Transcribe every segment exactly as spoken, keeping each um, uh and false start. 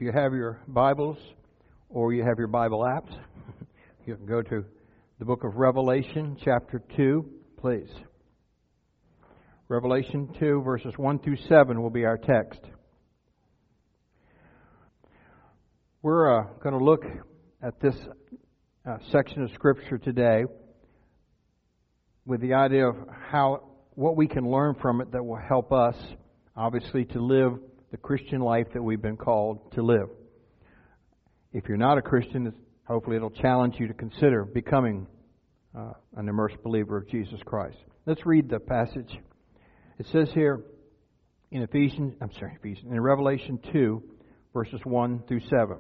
you have your Bibles or you have your Bible apps, you can go to the book of Revelation, chapter two, please. Revelation two, verses one through seven will be our text. We're uh, going to look at this uh, section of Scripture today with the idea of how what we can learn from it that will help us, obviously, to live the Christian life that we've been called to live. If you're not a Christian, hopefully it'll challenge you to consider becoming uh, an immersed believer of Jesus Christ. Let's read the passage. It says here in Ephesians, I'm sorry, Ephesians, in Revelation two, verses one through seven.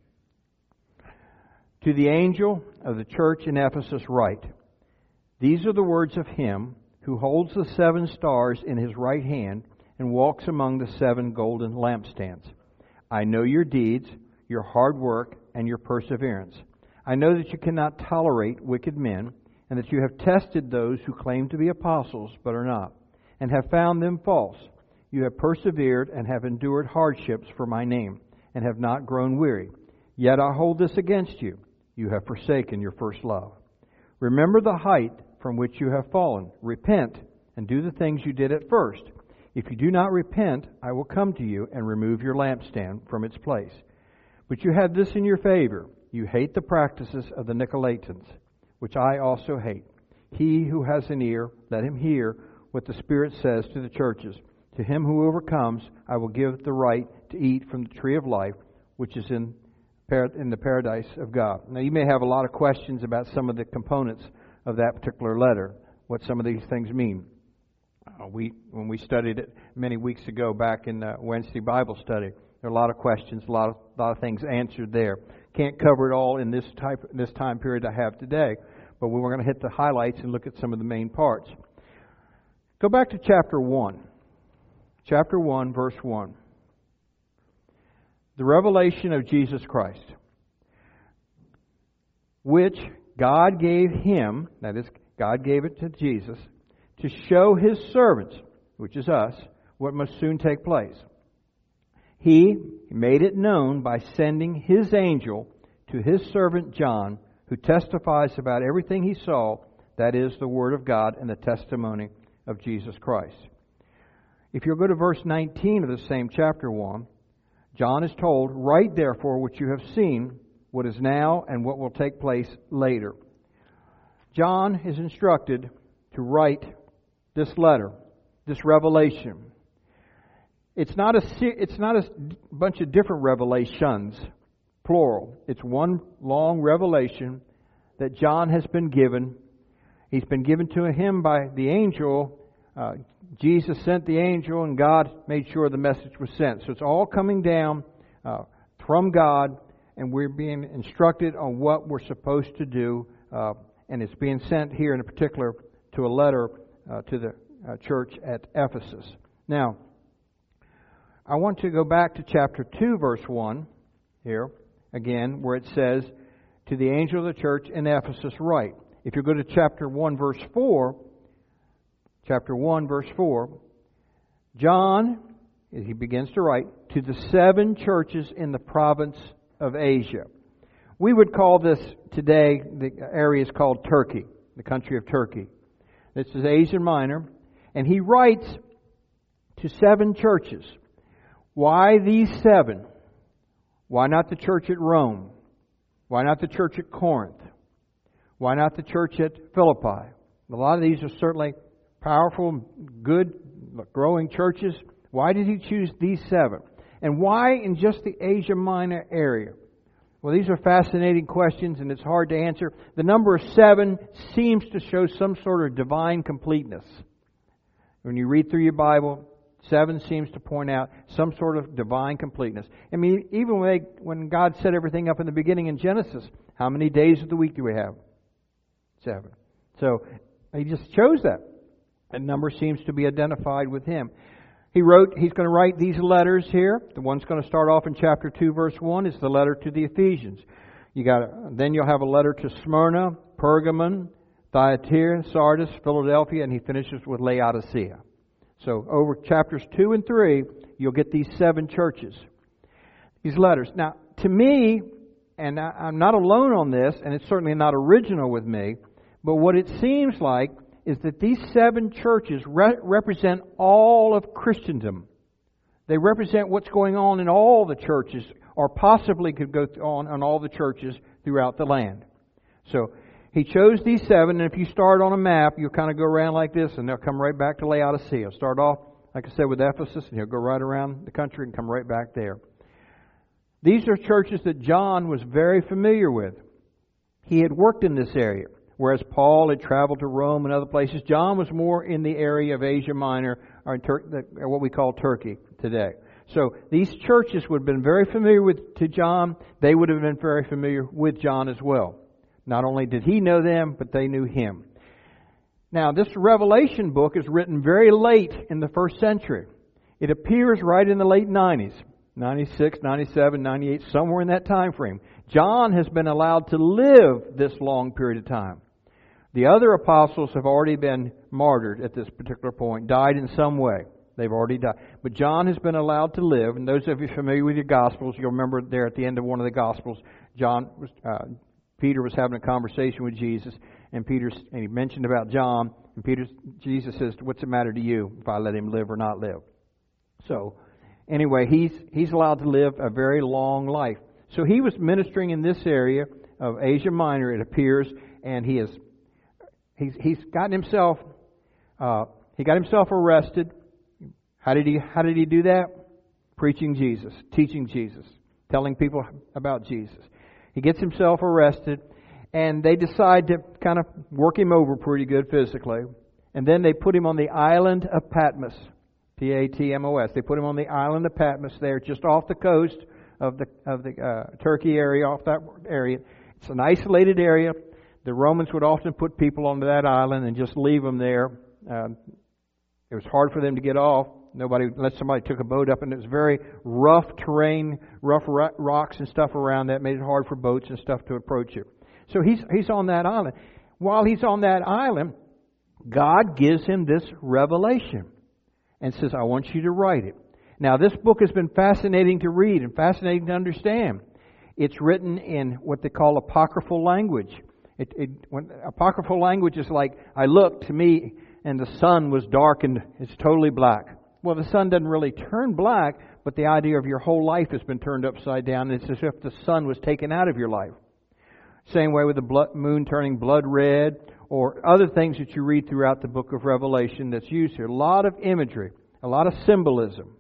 To the angel of the church in Ephesus write, these are the words of him who holds the seven stars in his right hand and walks among the seven golden lampstands. I know your deeds, your hard work, and your perseverance. I know that you cannot tolerate wicked men, and that you have tested those who claim to be apostles but are not, and have found them false. You have persevered and have endured hardships for my name, and have not grown weary. Yet I hold this against you. You have forsaken your first love. Remember the height from which you have fallen. Repent and do the things you did at first. If you do not repent, I will come to you and remove your lampstand from its place. But you have this in your favor. You hate the practices of the Nicolaitans, which I also hate. He who has an ear, let him hear what the Spirit says to the churches. To him who overcomes, I will give the right to eat from the tree of life, which is in in the paradise of God. Now, you may have a lot of questions about some of the components of that particular letter, what some of these things mean. Uh, we, when we studied it many weeks ago back in uh, Wednesday Bible study, there are a lot of questions, a lot of, lot of things answered there. Can't cover it all in this type, this time period I have today, but we were going to hit the highlights and look at some of the main parts. Go back to chapter one. Chapter one, verse one. The revelation of Jesus Christ, which God gave him, that is, God gave it to Jesus, to show his servants, which is us, what must soon take place. He made it known by sending his angel to his servant John, who testifies about everything he saw, that is, the Word of God and the testimony of Jesus Christ. If you'll go to verse nineteen of the same chapter one, John is told, write therefore what you have seen, what is now and what will take place later. John is instructed to write this letter, this revelation. It's not a it's not a bunch of different revelations, plural. It's one long revelation that John has been given. He's been given to him by the angel. Uh, Jesus sent the angel, and God made sure the message was sent. So it's all coming down uh, from God, and we're being instructed on what we're supposed to do. Uh, and it's being sent here in particular to a letter uh, to the uh, church at Ephesus. Now, I want to go back to chapter two, verse one, here, again, where it says, to the angel of the church in Ephesus write. If you go to chapter one, verse four, chapter one, verse four, John, he begins to write, to the seven churches in the province of Asia. We would call this today, the area is called Turkey, the country of Turkey. This is Asia Minor. And he writes to seven churches. Why these seven? Why not the church at Rome? Why not the church at Corinth? Why not the church at Philippi? A lot of these are certainly powerful, good, growing churches. Why did he choose these seven? And why in just the Asia Minor area? Well, these are fascinating questions, and it's hard to answer. The number seven seems to show some sort of divine completeness. When you read through your Bible, seven seems to point out some sort of divine completeness. I mean, even when, they, when God set everything up in the beginning in Genesis, how many days of the week do we have? Seven. So he just chose that. A number seems to be identified with him. He wrote, he's going to write these letters here. The one's going to start off in chapter two, verse one, is the letter to the Ephesians. You got then you'll have a letter to Smyrna, Pergamon, Thyatira, Sardis, Philadelphia, and he finishes with Laodicea. So over chapters two and three, you'll get these seven churches. these letters. Now, to me, and I, I'm not alone on this, and it's certainly not original with me, but what it seems like is that these seven churches re- represent all of Christendom. They represent what's going on in all the churches, or possibly could go on in all the churches throughout the land. So, He chose these seven, and if you start on a map, you'll kind of go around like this, and they'll come right back to Laodicea. Start off, like I said, with Ephesus, and he'll go right around the country and come right back there. These are churches that John was very familiar with. He had worked in this area, whereas Paul had traveled to Rome and other places. John was more in the area of Asia Minor, or Tur- what we call Turkey today. So these churches would have been very familiar with to John. They would have been very familiar with John as well. Not only did he know them, but they knew him. Now, this Revelation book is written very late in the first century. It appears right in the late nineties, ninety-six, ninety-seven, ninety-eight, somewhere in that time frame. John has been allowed to live this long period of time. The other apostles have already been martyred at this particular point, died in some way. They've already died. But John has been allowed to live, and those of you familiar with your Gospels, you'll remember there at the end of one of the Gospels, John was, uh, Peter was having a conversation with Jesus, and Peter and he mentioned about John, and Peter, Jesus says, "What's the matter to you if I let him live or not live?" So, anyway, he's he's allowed to live a very long life. So he was ministering in this area of Asia Minor, it appears, and he is he's he's gotten himself uh, he got himself arrested. How did he how did he do that? Preaching Jesus, teaching Jesus, telling people about Jesus. He gets himself arrested, and they decide to kind of work him over pretty good physically. And then they put him on the island of Patmos, P A T M O S. They put him on the island of Patmos there, just off the coast of the of the uh, Turkey area, off that area. It's an isolated area. The Romans would often put people onto that island and just leave them there. Uh, it was hard for them to get off. Nobody, unless somebody took a boat up, and it was very rough terrain, rough rocks and stuff around that made it hard for boats and stuff to approach it. So he's he's on that island. While he's on that island, God gives him this revelation and says, "I want you to write it." Now, this book has been fascinating to read and fascinating to understand. It's written in what they call apocryphal language. It, it when, apocryphal language is like, I looked to me and the sun was darkened. It's totally black. Well, the sun doesn't really turn black, but the idea of your whole life has been turned upside down. It's as if the sun was taken out of your life. Same way with the blood, moon turning blood red, or other things that you read throughout the book of Revelation that's used here. A lot of imagery, a lot of symbolism.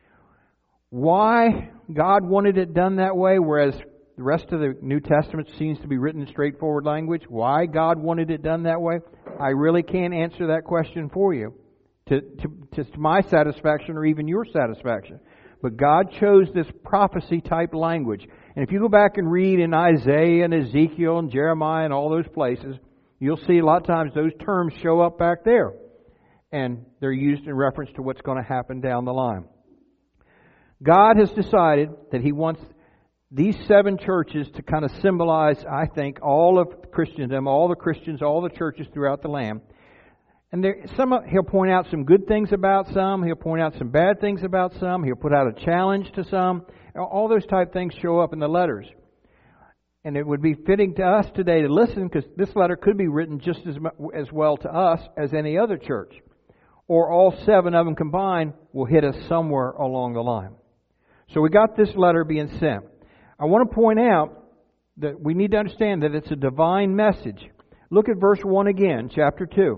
Why God wanted it done that way, whereas the rest of the New Testament seems to be written in straightforward language? Why God wanted it done that way? I really can't answer that question for you. To, to, to my satisfaction or even your satisfaction. But God chose this prophecy type language. And if you go back and read in Isaiah and Ezekiel and Jeremiah and all those places, you'll see a lot of times those terms show up back there. And they're used in reference to what's going to happen down the line. God has decided that He wants these seven churches to kind of symbolize, I think, all of Christendom, all the Christians, all the churches throughout the land. And there, some he'll point out some good things about some. He'll point out some bad things about some. He'll put out a challenge to some. All those type things show up in the letters. And it would be fitting to us today to listen, because this letter could be written just as as well to us as any other church. Or all seven of them combined will hit us somewhere along the line. So we got this letter being sent. I want to point out that we need to understand that it's a divine message. Look at verse one again, chapter two.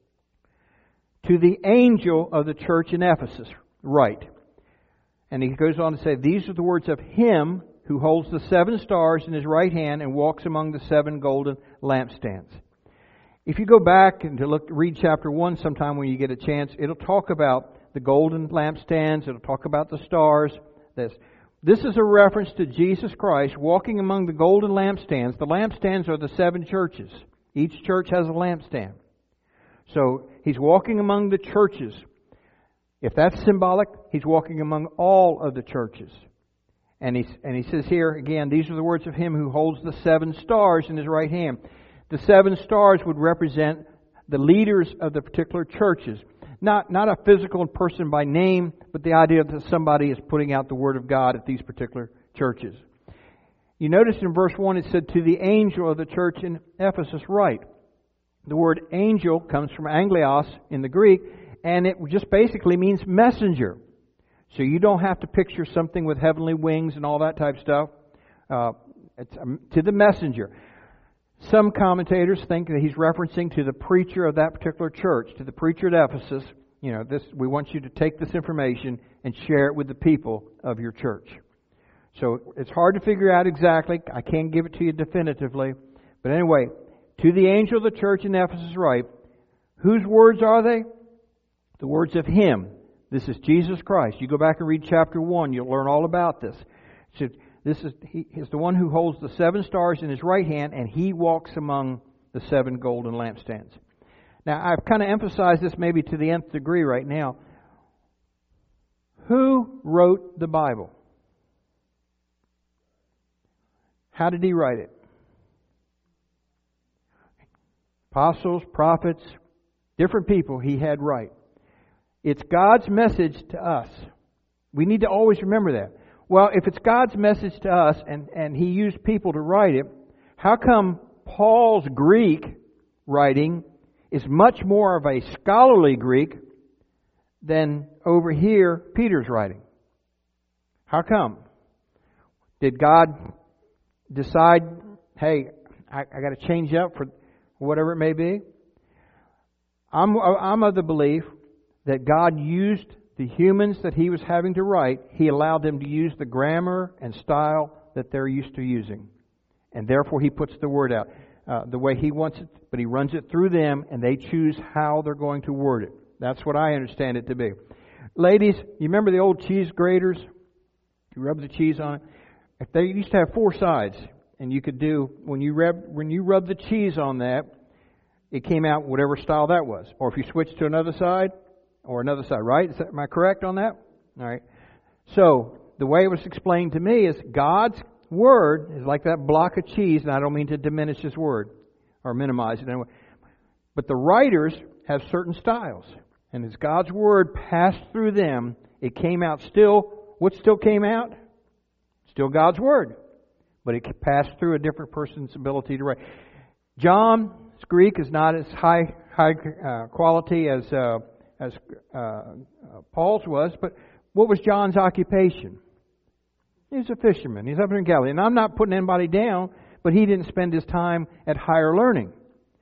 To the angel of the church in Ephesus, write. And he goes on to say, these are the words of Him who holds the seven stars in His right hand and walks among the seven golden lampstands. If you go back and to look, read chapter one sometime when you get a chance, it'll talk about the golden lampstands. It'll talk about the stars. This, this is a reference to Jesus Christ walking among the golden lampstands. The lampstands are the seven churches. Each church has a lampstand. So He's walking among the churches. If that's symbolic, He's walking among all of the churches. And he, and he says here, again, these are the words of Him who holds the seven stars in His right hand. The seven stars would represent the leaders of the particular churches. Not, not a physical person by name, but the idea that somebody is putting out the Word of God at these particular churches. You notice in verse one it said, to the angel of the church in Ephesus write. The word angel comes from angelos in the Greek, and it just basically means messenger. So you don't have to picture something with heavenly wings and all that type of stuff. Uh, it's um, to the messenger. Some commentators think that he's referencing to the preacher of that particular church, to the preacher at Ephesus. You know, this, we want you to take this information and share it with the people of your church. So it's hard to figure out exactly. I can't give it to you definitively. But anyway, to the angel of the church in Ephesus write, whose words are they? The words of Him. This is Jesus Christ. You go back and read chapter one, you'll learn all about this. So this is He is the one who holds the seven stars in His right hand, and He walks among the seven golden lampstands. Now, I've kind of emphasized this maybe to the nth degree right now. Who wrote the Bible? How did He write it? Apostles, prophets, different people He had write. It's God's message to us. We need to always remember that. Well, if it's God's message to us and, and He used people to write it, how come Paul's Greek writing is much more of a scholarly Greek than over here Peter's writing? How come? Did God decide, hey, I, I got to change up for whatever it may be? I'm, I'm of the belief that God used the humans that He was having to write, He allowed them to use the grammar and style that they're used to using. And therefore He puts the word out uh, the way He wants it, but He runs it through them and they choose how they're going to word it. That's what I understand it to be. Ladies, you remember the old cheese graters? You rub the cheese on it. If they used to have four sides, and you could do, when you rub, when you rub the cheese on that, it came out whatever style that was. Or if you switch to another side, or another side, right? Is that, am I correct on that? All right. So, the way it was explained to me is God's Word is like that block of cheese, and I don't mean to diminish His Word, or minimize it anyway. But the writers have certain styles. And as God's Word passed through them, it came out still, what still came out? Still God's Word. But it passed through a different person's ability to write. John's Greek is not as high high uh, quality as uh, as uh, uh, Paul's was, but what was John's occupation? He was a fisherman. He's up in Galilee. And I'm not putting anybody down, but he didn't spend his time at higher learning.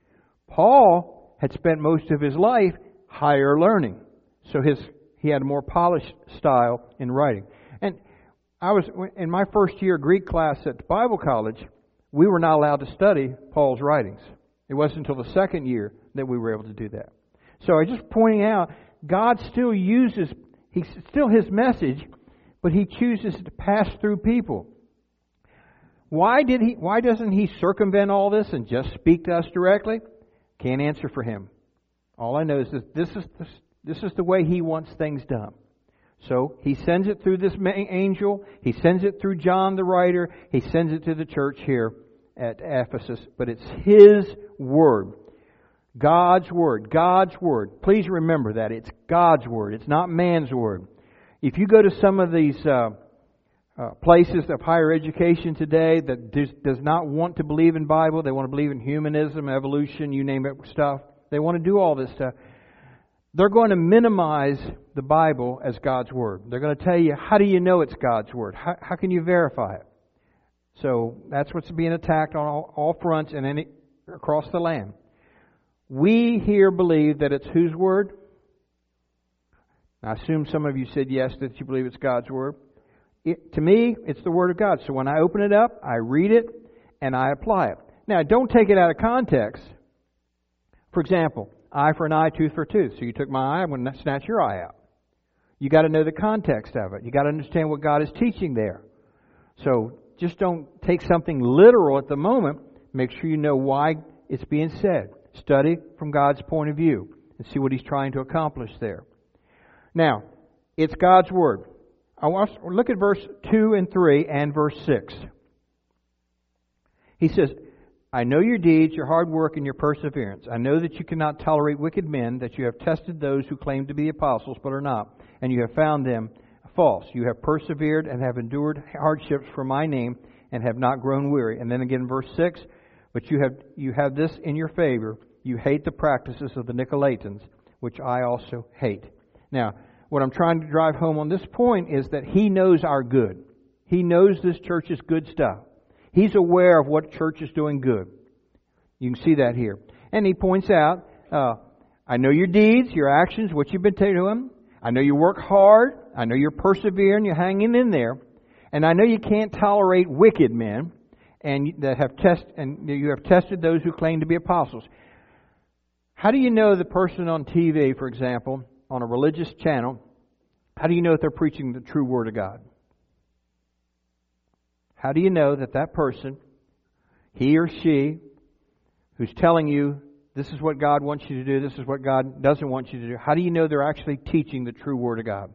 Paul had spent most of his life higher learning. So his he had a more polished style in writing. And I was in my first year Greek class at Bible college, we were not allowed to study Paul's writings. It wasn't until the second year that we were able to do that. So I just pointing out, God still uses, He's still His message, but He chooses to pass through people. Why did He? Why doesn't He circumvent all this and just speak to us directly? Can't answer for Him. All I know is that this is the, this is the way He wants things done. So He sends it through this angel. He sends it through John the writer. He sends it to the church here at Ephesus. But it's His Word. God's Word. God's Word. Please remember that. It's God's Word. It's not man's Word. If you go to some of these uh, uh, places of higher education today that does, does not want to believe in Bible, they want to believe in humanism, evolution, you name it stuff. They want to do all this stuff. They're going to minimize the Bible as God's Word. They're going to tell you, how do you know it's God's Word? How, how can you verify it? So that's what's being attacked on all, all fronts and any, across the land. We here believe that it's whose Word? I assume some of you said yes, that you believe it's God's Word. It, to me, it's the Word of God. So when I open it up, I read it, and I apply it. Now, don't take it out of context. For example, eye for an eye, tooth for a tooth. So you took my eye, I'm going to snatch your eye out. You got to know the context of it. You got to understand what God is teaching there. So just don't take something literal at the moment. Make sure you know why it's being said. Study from God's point of view and see what He's trying to accomplish there. Now, it's God's Word. I want to look at verse two and three and verse six. He says, I know your deeds, your hard work, and your perseverance. I know that you cannot tolerate wicked men, that you have tested those who claim to be apostles but are not, and you have found them false. You have persevered and have endured hardships for my name and have not grown weary. And then again, verse six, but you have you have this in your favor. You hate the practices of the Nicolaitans, which I also hate. Now, what I'm trying to drive home on this point is that he knows our good. He knows this church is good stuff. He's aware of what church is doing good. You can see that here. And he points out, uh, I know your deeds, your actions, what you've been doing. I know you work hard. I know you're persevering. You're hanging in there. And I know you can't tolerate wicked men, and that have test and you have tested those who claim to be apostles. How do you know the person on T V, for example, on a religious channel? How do you know if they're preaching the true Word of God? How do you know that that person, he or she, who's telling you this is what God wants you to do, this is what God doesn't want you to do, how do you know they're actually teaching the true Word of God?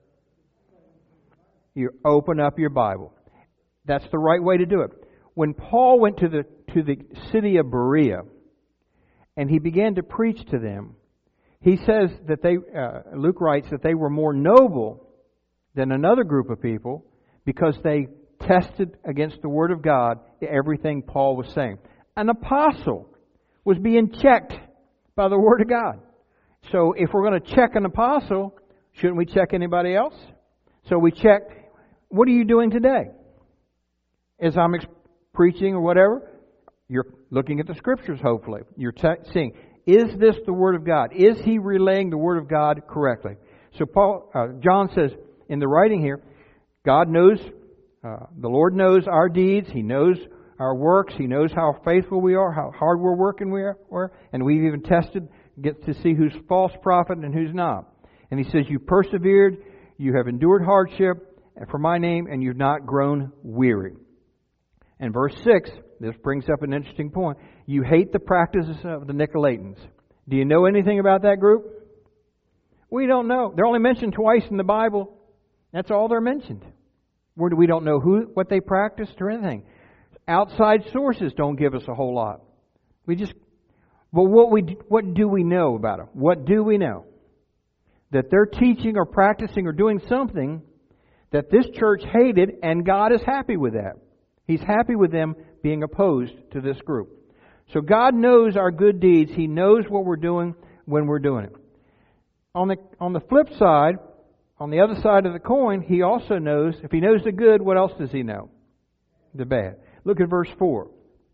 You open up your Bible. That's the right way to do it. When Paul went to the to the city of Berea and he began to preach to them, he says that they, uh, Luke writes that they were more noble than another group of people because they tested against the Word of God everything Paul was saying. An apostle was being checked by the Word of God. So if we're going to check an apostle, shouldn't we check anybody else? So we check, what are you doing today? As I'm ex- preaching or whatever, you're looking at the Scriptures, hopefully. You're te- seeing, is this the Word of God? Is he relaying the Word of God correctly? So Paul, uh, John says in the writing here, God knows, uh, the Lord knows our deeds. He knows our works. He knows how faithful we are, how hard we're working we are. And we've even tested, get to see who's false prophet and who's not. And he says, you persevered, you have endured hardship for my name, and you've not grown weary. And verse six, this brings up an interesting point. You hate the practices of the Nicolaitans. Do you know anything about that group? We don't know. They're only mentioned twice in the Bible. That's all they're mentioned. We don't know who, what they practiced or anything. Outside sources don't give us a whole lot. We just, but what we, what do we know about them? What do we know? That they're teaching or practicing or doing something that this church hated, and God is happy with that. He's happy with them being opposed to this group. So God knows our good deeds. He knows what we're doing when we're doing it. On the on the flip side, on the other side of the coin, He also knows, if He knows the good, what else does He know? The bad. Look at verse four.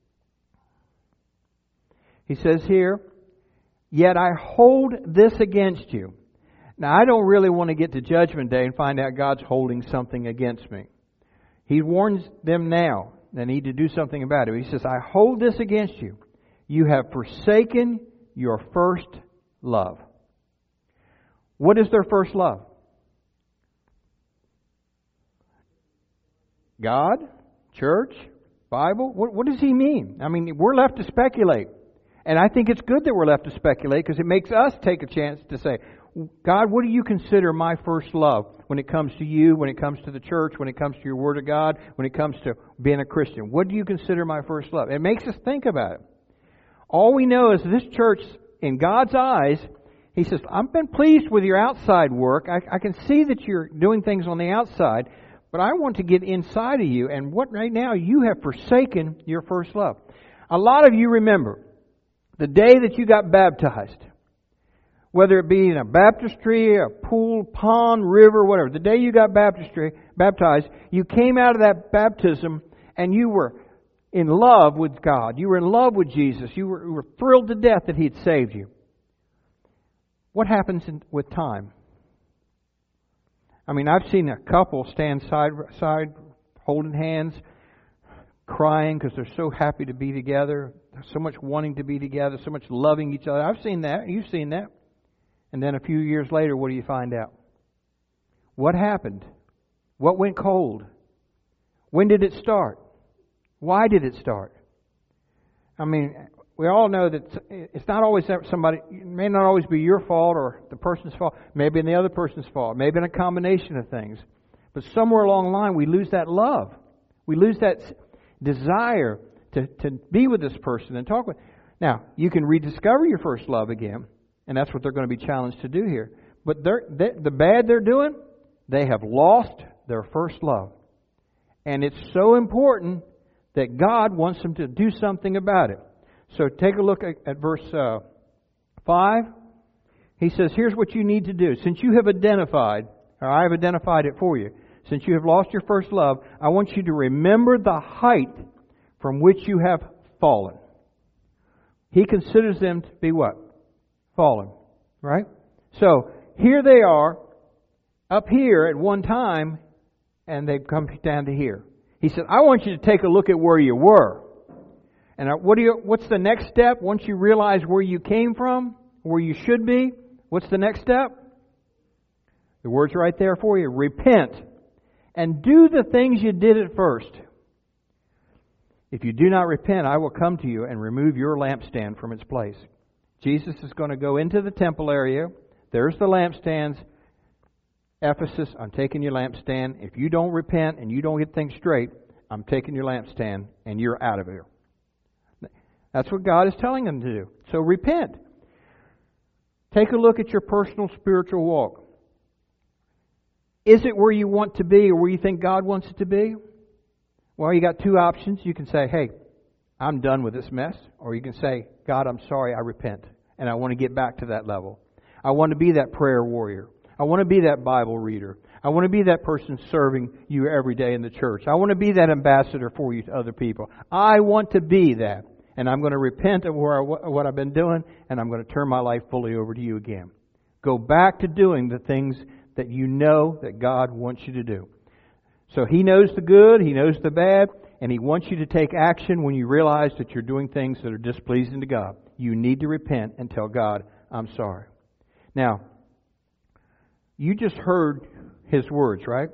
He says here, yet I hold this against you. Now, I don't really want to get to Judgment Day and find out God's holding something against me. He warns them now they need to do something about it. He says, I hold this against you. You have forsaken your first love. What is their first love? God? Church? Bible? What, what does He mean? I mean, we're left to speculate. And I think it's good that we're left to speculate because it makes us take a chance to say, God, what do you consider my first love when it comes to you, when it comes to the church, when it comes to your Word of God, when it comes to being a Christian? What do you consider my first love? It makes us think about it. All we know is this church, in God's eyes, He says, I've been pleased with your outside work. I, I can see that you're doing things on the outside, but I want to get inside of you. And what right now, you have forsaken your first love. A lot of you remember the day that you got baptized. Whether it be in a baptistry, a pool, pond, river, whatever. The day you got baptistry, baptized, you came out of that baptism and you were in love with God. You were in love with Jesus. You were, you were thrilled to death that He had saved you. What happens in, with time? I mean, I've seen a couple stand side by side, holding hands, crying because they're so happy to be together. There's so much wanting to be together, so much loving each other. I've seen that. You've seen that. And then a few years later, what do you find out? What happened? What went cold? When did it start? Why did it start? I mean, we all know that it's not always somebody, it may not always be your fault or the person's fault. Maybe in the other person's fault. Maybe in a combination of things. But somewhere along the line, we lose that love. We lose that desire to, to be with this person and talk with. Now, you can rediscover your first love again. And that's what they're going to be challenged to do here. But they're, they, the bad they're doing, they have lost their first love. And it's so important that God wants them to do something about it. So take a look at, at verse uh, five. He says, here's what you need to do. Since you have identified, or I have identified it for you, since you have lost your first love, I want you to remember the height from which you have fallen. He considers them to be what? Fallen. Right? So, here they are, up here at one time, and they've come down to here. He said, I want you to take a look at where you were. And what do you, what's the next step once you realize where you came from, where you should be? What's the next step? The word's right there for you. Repent and do the things you did at first. If you do not repent, I will come to you and remove your lampstand from its place. Jesus is going to go into the temple area. There's the lampstands. Ephesus, I'm taking your lampstand. If you don't repent and you don't get things straight, I'm taking your lampstand and you're out of here. That's what God is telling them to do. So repent. Take a look at your personal spiritual walk. Is it where you want to be or where you think God wants it to be? Well, you got two options. You can say, hey, I'm done with this mess. Or you can say, God, I'm sorry, I repent. And I want to get back to that level. I want to be that prayer warrior. I want to be that Bible reader. I want to be that person serving you every day in the church. I want to be that ambassador for you to other people. I want to be that. And I'm going to repent of where I, what I've been doing, and I'm going to turn my life fully over to you again. Go back to doing the things that you know that God wants you to do. So He knows the good, He knows the bad, and He wants you to take action when you realize that you're doing things that are displeasing to God. You need to repent and tell God, I'm sorry. Now, you just heard His words, right?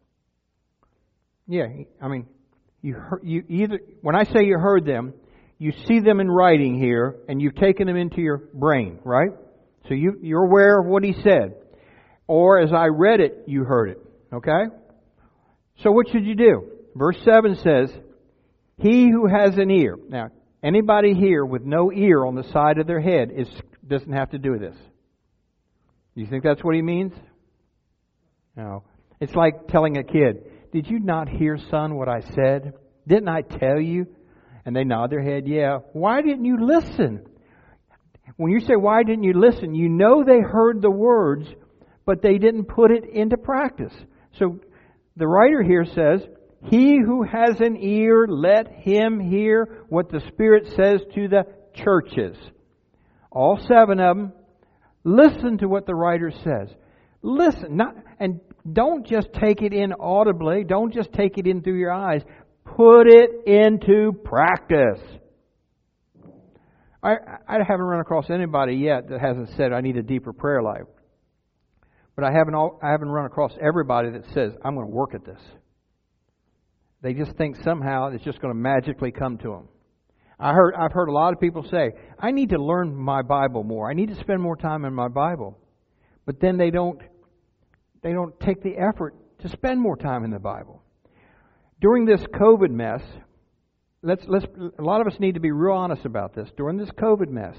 Yeah, I mean, you heard, you either when I say you heard them, you see them in writing here, and you've taken them into your brain, right? So you, you're aware of what He said. Or as I read it, you heard it. Okay? So what should you do? Verse seven says, He who has an ear. Now, anybody here with no ear on the side of their head is doesn't have to do this. Do you think that's what he means? No. It's like telling a kid, did you not hear, son, what I said? Didn't I tell you? And they nod their head, yeah. Why didn't you listen? When you say, why didn't you listen? You know they heard the words, but they didn't put it into practice. So the writer here says, He who has an ear, let him hear what the Spirit says to the churches. All seven of them. Listen to what the writer says. Listen, not, and don't just take it in audibly. Don't just take it in through your eyes. Put it into practice. I, I haven't run across anybody yet that hasn't said, I need a deeper prayer life. But I haven't I haven't run across everybody that says, I'm going to work at this. They just think somehow it's just going to magically come to them. I heard, I've heard a lot of people say, I need to learn my Bible more. I need to spend more time in my Bible. But then they don't, they don't take the effort to spend more time in the Bible. During this COVID mess, let's, let's, a lot of us need to be real honest about this. During this COVID mess,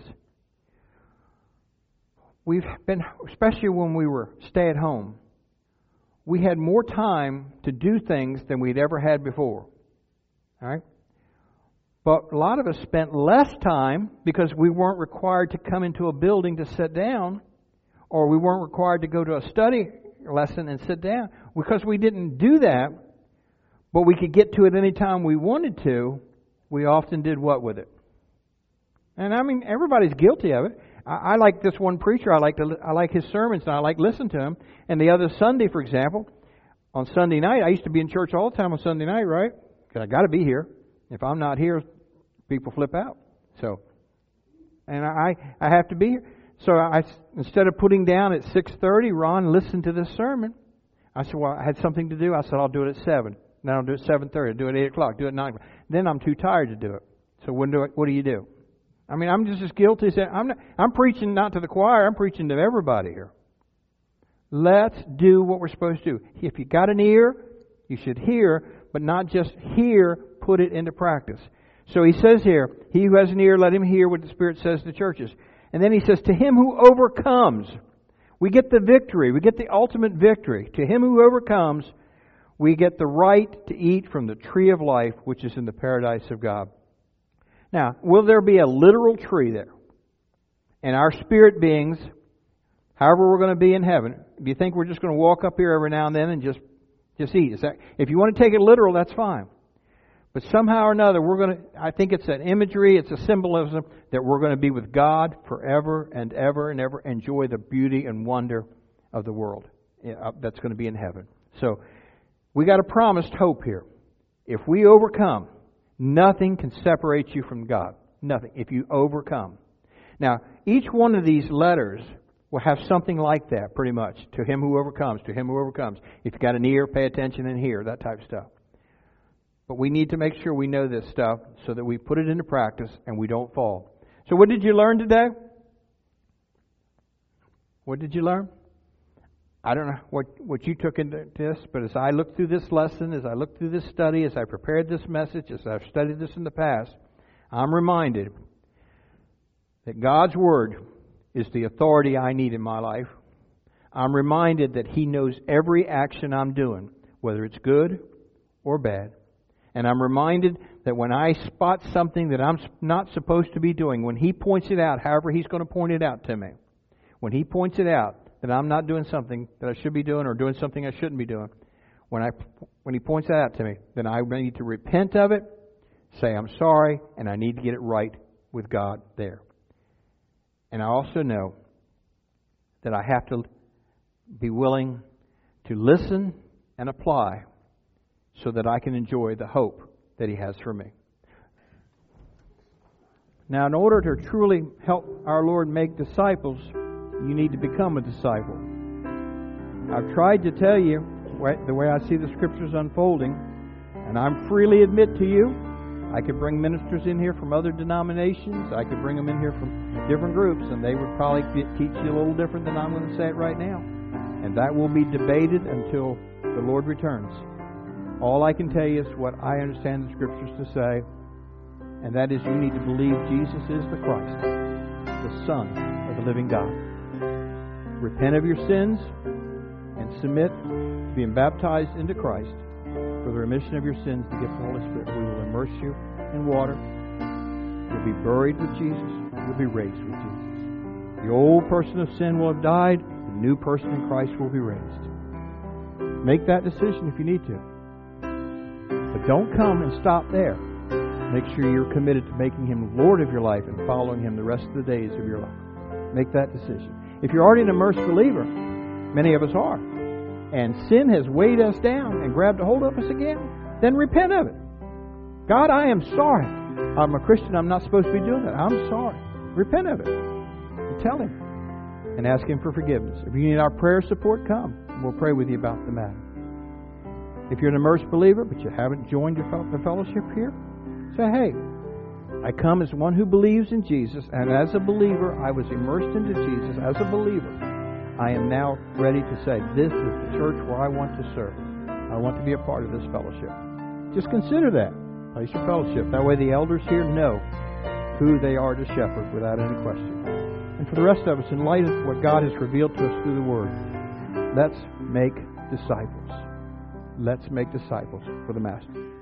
we've been, especially when we were stay at home, we had more time to do things than we'd ever had before. All right? But a lot of us spent less time because we weren't required to come into a building to sit down, or we weren't required to go to a study lesson and sit down. Because we didn't do that, but we could get to it any time we wanted to, we often did what with it? And I mean, everybody's guilty of it. I, I like this one preacher. I like to, I like his sermons, and I like listening to him. And the other Sunday, for example, on Sunday night, I used to be in church all the time on Sunday night, right? Because I got to be here. If I'm not here, people flip out. So, and I, I have to be here. So I, instead of putting down at six thirty, Ron listened to this sermon. I said, well, I had something to do. I said, I'll do it at seven. Then I'll do it at seven thirty. I'll do it at eight o'clock. Do it at nine o'clock. Then I'm too tired to do it. So when do I, what do you do? I mean, I'm just as guilty as I'm. Not, I'm preaching not to the choir. I'm preaching to everybody here. Let's do what we're supposed to do. If you got an ear, you should hear, but not just hear. Put it into practice. So he says here, he who has an ear, let him hear what the Spirit says to the churches. And then he says, to him who overcomes. We get the victory. We get the ultimate victory. To him who overcomes, we get the right to eat from the tree of life, which is in the paradise of God. Now, will there be a literal tree there? And our spirit beings, however we're going to be in heaven, do you think we're just going to walk up here every now and then and just, just eat? Is that, if you want to take it literal, that's fine. But somehow or another, we're going to, I think it's an imagery, it's a symbolism that we're going to be with God forever and ever and ever, enjoy the beauty and wonder of the world that's going to be in heaven. So, we got a promised hope here. If we overcome, nothing can separate you from God. Nothing. If you overcome. Now, each one of these letters will have something like that, pretty much. To him who overcomes, to him who overcomes. If you've got an ear, pay attention and hear, that type of stuff. But we need to make sure we know this stuff so that we put it into practice and we don't fall. So what did you learn today? What did you learn? I don't know what, what you took into this, but as I looked through this lesson, as I looked through this study, as I prepared this message, as I've studied this in the past, I'm reminded that God's Word is the authority I need in my life. I'm reminded that He knows every action I'm doing, whether it's good or bad. And I'm reminded that when I spot something that I'm not supposed to be doing, when He points it out, however He's going to point it out to me, when He points it out that I'm not doing something that I should be doing or doing something I shouldn't be doing, when I when He points that out to me, then I need to repent of it, say I'm sorry, and I need to get it right with God there. And I also know that I have to be willing to listen and apply so that I can enjoy the hope that He has for me. Now, in order to truly help our Lord make disciples, you need to become a disciple. I've tried to tell you the way I see the Scriptures unfolding, and I'm freely admit to you, I could bring ministers in here from other denominations, I could bring them in here from different groups, and they would probably teach you a little different than I'm going to say it right now. And that will be debated until the Lord returns. All I can tell you is what I understand the Scriptures to say, and that is you need to believe Jesus is the Christ, the Son of the living God. Repent of your sins and submit to being baptized into Christ for the remission of your sins, the gift of the Holy Spirit. We will immerse you in water. You'll be buried with Jesus. You'll be raised with Jesus. The old person of sin will have died. The new person in Christ will be raised. Make that decision if you need to. But don't come and stop there. Make sure you're committed to making Him Lord of your life and following Him the rest of the days of your life. Make that decision. If you're already an immersed believer, many of us are, and sin has weighed us down and grabbed a hold of us again, then repent of it. God, I am sorry. I'm a Christian. I'm not supposed to be doing that. I'm sorry. Repent of it. And tell Him. And ask Him for forgiveness. If you need our prayer support, come. And we'll pray with you about the matter. If you're an immersed believer, but you haven't joined the fellowship here, say, hey, I come as one who believes in Jesus, and as a believer, I was immersed into Jesus. As a believer, I am now ready to say, this is the church where I want to serve. I want to be a part of this fellowship. Just consider that. Place your fellowship. That way the elders here know who they are to shepherd without any question. And for the rest of us, in light of what God has revealed to us through the Word, let's make disciples. Let's make disciples for the Master.